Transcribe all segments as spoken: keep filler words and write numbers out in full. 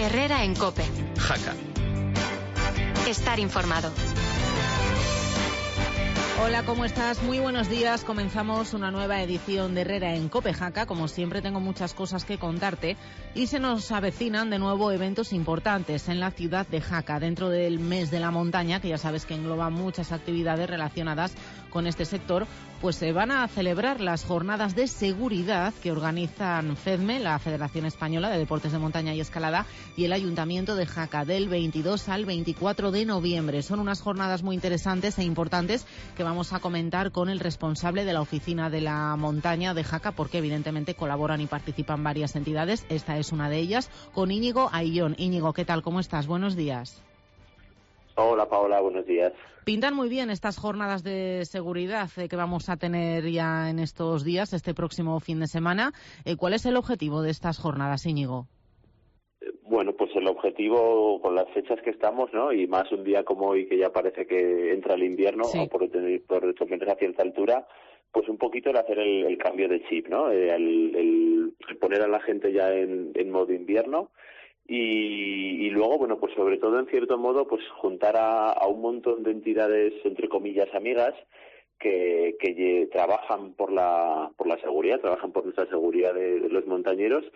Herrera en COPE. Jaca. Estar informado. Hola, ¿cómo estás? Muy buenos días. Comenzamos una nueva edición de Herrera en COPE Jaca. Como siempre, tengo muchas cosas que contarte y se nos avecinan de nuevo eventos importantes en la ciudad de Jaca dentro del mes de la montaña, que ya sabes que engloba muchas actividades relacionadas con este sector. Pues se van a celebrar las jornadas de seguridad que organizan FEDME, la Federación Española de Deportes de Montaña y Escalada, y el Ayuntamiento de Jaca del veintidós al veinticuatro de noviembre. Son unas jornadas muy interesantes e importantes que vamos a comentar con el responsable de la Oficina de la Montaña de Jaca, porque evidentemente colaboran y participan varias entidades. Esta es una de ellas, con Íñigo Ayllón. Íñigo, ¿qué tal? ¿Cómo estás? Buenos días. Hola, Paola, buenos días. Pintan muy bien estas jornadas de seguridad eh, que vamos a tener ya en estos días, este próximo fin de semana. Eh, ¿Cuál es el objetivo de estas jornadas, Íñigo? Bueno, pues el objetivo con las fechas que estamos, ¿no? Y más un día como hoy que ya parece que entra el invierno, sí. por tener por menos a cierta altura, pues un poquito el hacer el, el cambio de chip, ¿no? Eh, el, el, el poner a la gente ya en, en modo invierno. Y, y luego, bueno, pues sobre todo, en cierto modo, pues juntar a, a un montón de entidades, entre comillas, amigas, que, que trabajan por la, por la seguridad, trabajan por nuestra seguridad de, de los montañeros,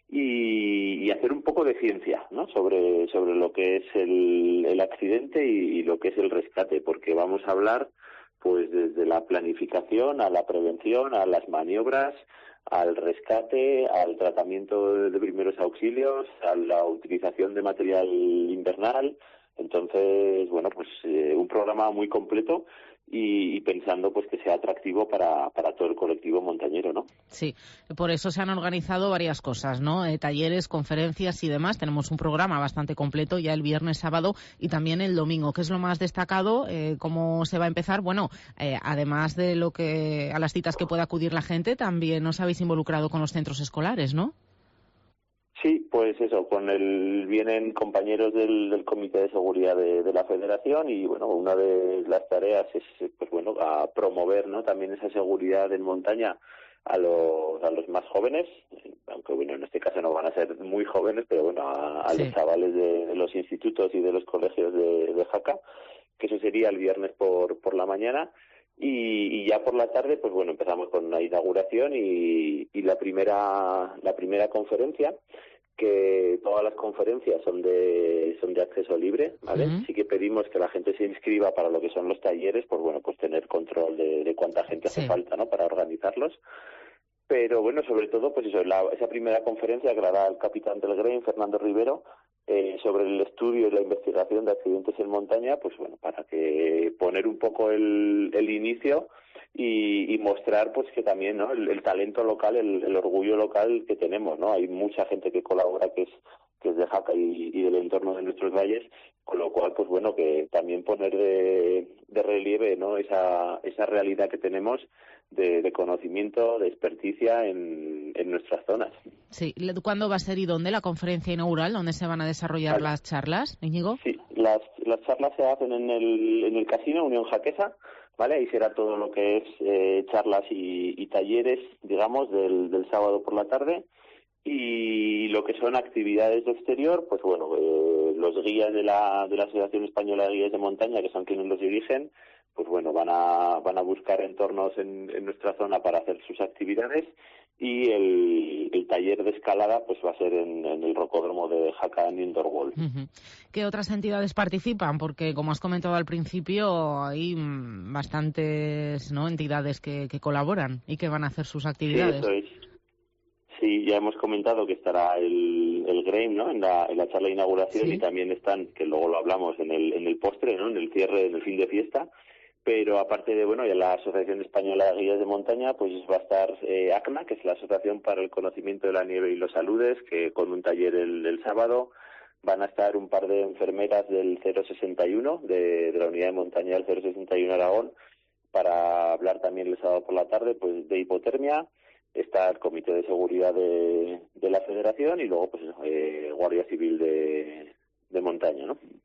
y, y hacer un poco de ciencia, ¿no? Sobre, sobre lo que es el, el accidente y, y lo que es el rescate, porque vamos a hablar, pues, desde la planificación a la prevención, a las maniobras, al rescate, al tratamiento de primeros auxilios, a la utilización de material invernal. Entonces, bueno, pues eh, un programa muy completo y, y pensando pues que sea atractivo para, para todo el colectivo montañero, ¿no? Sí, por eso se han organizado varias cosas, ¿no? Eh, talleres, conferencias y demás. Tenemos un programa bastante completo ya el viernes, sábado y también el domingo. ¿Qué es lo más destacado? Eh, ¿Cómo se va a empezar? Bueno, eh, además de lo que a las citas que pueda acudir la gente, también os habéis involucrado con los centros escolares, ¿no? Sí, pues eso, con el vienen compañeros del, del Comité de Seguridad de, de la Federación y, bueno, una de las tareas es, pues bueno, a promover, ¿no? También esa seguridad en montaña a los a los más jóvenes, aunque, bueno, en este caso no van a ser muy jóvenes, pero, bueno, a, a sí. los chavales de, de los institutos y de los colegios de, de Jaca, que eso sería el viernes por, por la mañana. Y, y ya por la tarde, pues bueno, empezamos con una inauguración y, y la primera la primera conferencia, que todas las conferencias son de son de acceso libre, ¿vale? Uh-huh. Sí que pedimos que la gente se inscriba para lo que son los talleres, pues bueno, pues tener control de, de cuánta gente sí. hace falta, ¿no? Para organizarlos. Pero bueno, sobre todo, pues eso, la, esa primera conferencia que la da el capitán del Green, Fernando Rivero, eh, sobre el estudio y la investigación de accidentes en montaña, pues bueno, para que poner un poco el, el inicio y, y mostrar pues que también, ¿no? El, el talento local, el, el orgullo local que tenemos, ¿no? Hay mucha gente que colabora que es que es de Jaca y, y del entorno de nuestros valles, con lo cual, pues bueno, que también poner de, de relieve, ¿no? Esa esa realidad que tenemos de, de conocimiento, de experticia en, en nuestras zonas. Sí, ¿cuándo va a ser y dónde la conferencia inaugural? ¿Dónde se van a desarrollar vale. las charlas, Íñigo? Sí, las las charlas se hacen en el en el Casino Unión Jaquesa, ¿vale? Ahí será todo lo que es eh, charlas y, y talleres, digamos, del, del sábado por la tarde. Y lo que son actividades de exterior, pues bueno, eh, los guías de la de la Asociación Española de Guías de Montaña, que son quienes los dirigen, pues bueno, van a van a buscar entornos en, en nuestra zona para hacer sus actividades, y el, el taller de escalada pues va a ser en, en el rocódromo de Jaca en Indoor Wall. Uh-huh. ¿Qué otras entidades participan? Porque, como has comentado al principio, hay bastantes, ¿no?, entidades que, que colaboran y que van a hacer sus actividades. Sí, eso es. Sí, ya hemos comentado que estará el, el Graham, ¿no?, en la, en la charla de inauguración, sí. Y también están, que luego lo hablamos, en el, en el postre, ¿no?, en el cierre, en el fin de fiesta. Pero aparte de, bueno, ya la Asociación Española de Guías de Montaña, pues va a estar eh, A C N A, que es la Asociación para el Conocimiento de la Nieve y los Aludes, que con un taller el, el sábado. Van a estar un par de enfermeras del cero sesenta y uno, de, de la Unidad de Montaña del cero sesenta y uno Aragón, para hablar también el sábado por la tarde pues de hipotermia. Está el Comité de Seguridad de, de la Federación y luego pues eh, Guardia Civil de, de Montaña, ¿no?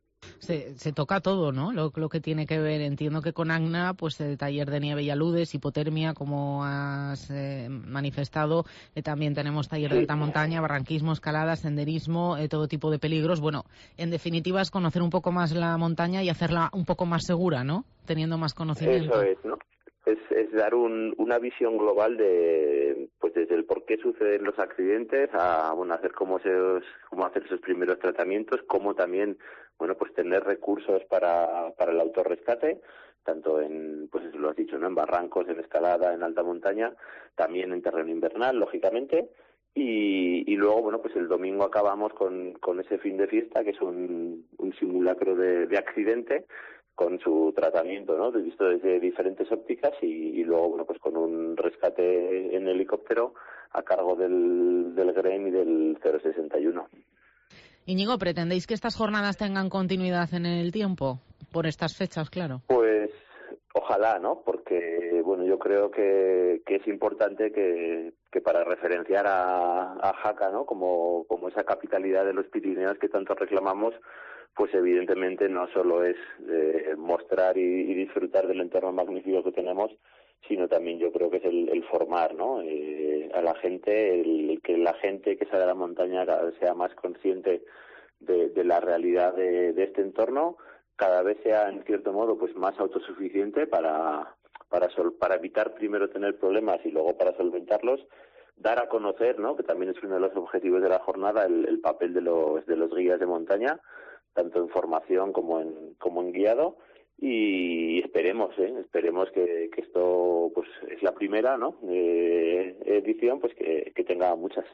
Se, se toca todo, ¿no? Lo, lo que tiene que ver, entiendo que con ACNA, pues el taller de nieve y aludes, hipotermia, como has eh, manifestado, eh, también tenemos taller de alta montaña, barranquismo, escalada, senderismo, eh, todo tipo de peligros. Bueno, en definitiva es conocer un poco más la montaña y hacerla un poco más segura, ¿no? Teniendo más conocimiento. Eso es, ¿no? Es, es dar un, una visión global de, pues desde el por qué suceden los accidentes a, bueno, hacer cómo, se, cómo hacer esos primeros tratamientos, cómo también, bueno, pues tener recursos para, para el autorrescate, tanto en, pues lo has dicho, ¿no? En barrancos, en escalada, en alta montaña, también en terreno invernal, lógicamente. Y, y luego, bueno, pues el domingo acabamos con, con ese fin de fiesta, que es un, un simulacro de, de accidente, con su tratamiento, ¿no? Visto desde diferentes ópticas y, y luego, bueno, pues con un rescate en helicóptero a cargo del, del G R E M y del cero sesenta y uno. Íñigo, ¿pretendéis que estas jornadas tengan continuidad en el tiempo? Por estas fechas, claro. Pues ojalá, ¿no? Porque, bueno, yo creo que, que es importante que, que para referenciar a, a Jaca, ¿no? Como, como esa capitalidad de los Pirineos que tanto reclamamos, pues evidentemente no solo es eh, mostrar y, y disfrutar del entorno magnífico que tenemos, sino también yo creo que es el, el formar, ¿no? Eh, a la gente, el que la gente que sale a la montaña cada vez sea más consciente de, de la realidad de, de este entorno, cada vez sea en cierto modo pues más autosuficiente para para sol, para evitar primero tener problemas y luego para solventarlos, dar a conocer, ¿no? Que también es uno de los objetivos de la jornada, el, el papel de los de los guías de montaña, tanto en formación como en como en guiado, y esperemos, ¿eh? esperemos que, que esto pues es la primera, ¿no? Eh, edición, pues que, que tenga muchas.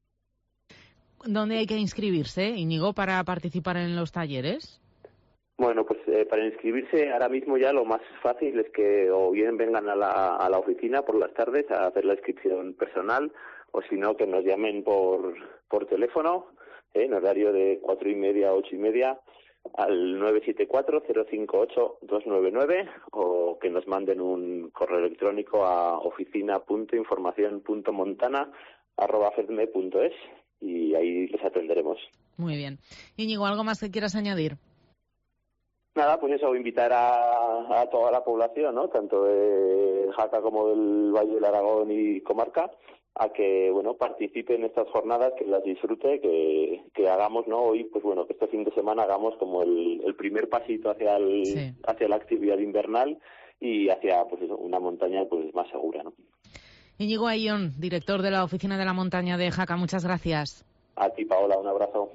¿Dónde hay que inscribirse, Íñigo, para participar en los talleres? Bueno, pues eh, para inscribirse ahora mismo ya lo más fácil es que o bien vengan a la, a la oficina por las tardes a hacer la inscripción personal, o si no que nos llamen por por teléfono, eh, en horario de cuatro y media a ocho y media, al nueve siete cuatro cero cinco ocho dos nueve nueve, o que nos manden un correo electrónico a oficina punto información punto montana arroba fedme punto es y ahí les atenderemos. Muy bien. Íñigo, ¿algo más que quieras añadir? Nada, pues eso, invitar a, a toda la población, ¿no? Tanto de Jaca como del Valle del Aragón y comarca, a que, bueno, participe en estas jornadas, que las disfrute, que, que hagamos, ¿no? Hoy, pues bueno, que este fin de semana hagamos como el, el primer pasito hacia el, sí. hacia la actividad invernal y hacia, pues eso, una montaña pues más segura, ¿no? Íñigo Ayllón, director de la Oficina de la Montaña de Jaca, muchas gracias. A ti, Paola, un abrazo.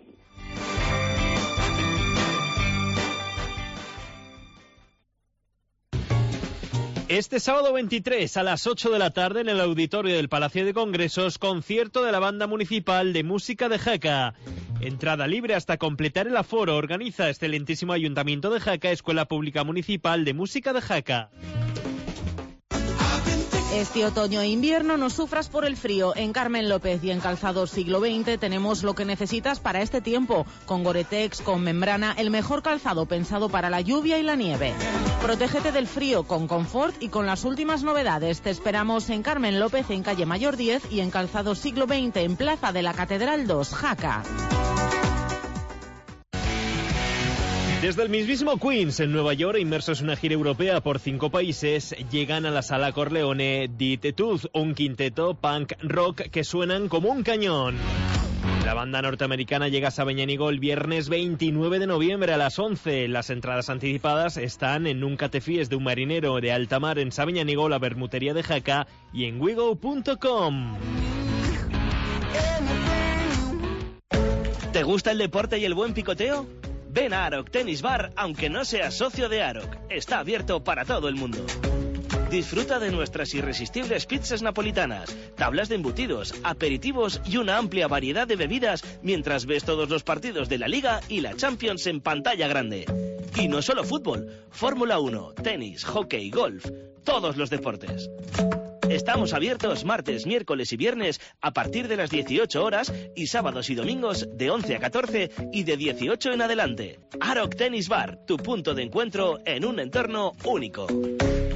Este sábado veintitrés a las ocho de la tarde en el auditorio del Palacio de Congresos, concierto de la Banda Municipal de Música de Jaca. Entrada libre hasta completar el aforo. Organiza excelentísimo Ayuntamiento de Jaca, Escuela Pública Municipal de Música de Jaca. Este otoño e invierno no sufras por el frío. En Carmen López y en Calzados Siglo veinte tenemos lo que necesitas para este tiempo. Con Gore-Tex, con membrana, el mejor calzado pensado para la lluvia y la nieve. Protégete del frío con confort y con las últimas novedades. Te esperamos en Carmen López, en calle Mayor diez, y en Calzados Siglo veinte, en Plaza de la Catedral dos, Jaca. Desde el mismísimo Queens, en Nueva York, inmersos en una gira europea por cinco países, llegan a la Sala Corleone Dit Tooth, un quinteto punk rock que suenan como un cañón. La banda norteamericana llega a Sabeñánigo el viernes veintinueve de noviembre a las once. Las entradas anticipadas están en Nunca te fíes de un marinero de alta mar en Sabeñánigo, la Bermutería de Jaca y en wigo punto com. ¿Te gusta el deporte y el buen picoteo? Ven a Aroc Tennis Bar, aunque no seas socio de Aroc. Está abierto para todo el mundo. Disfruta de nuestras irresistibles pizzas napolitanas, tablas de embutidos, aperitivos y una amplia variedad de bebidas mientras ves todos los partidos de la Liga y la Champions en pantalla grande. Y no solo fútbol, Fórmula uno, tenis, hockey, golf, todos los deportes. Estamos abiertos martes, miércoles y viernes a partir de las dieciocho horas y sábados y domingos de once a catorce y de dieciocho en adelante. Aroc Tennis Bar, tu punto de encuentro en un entorno único.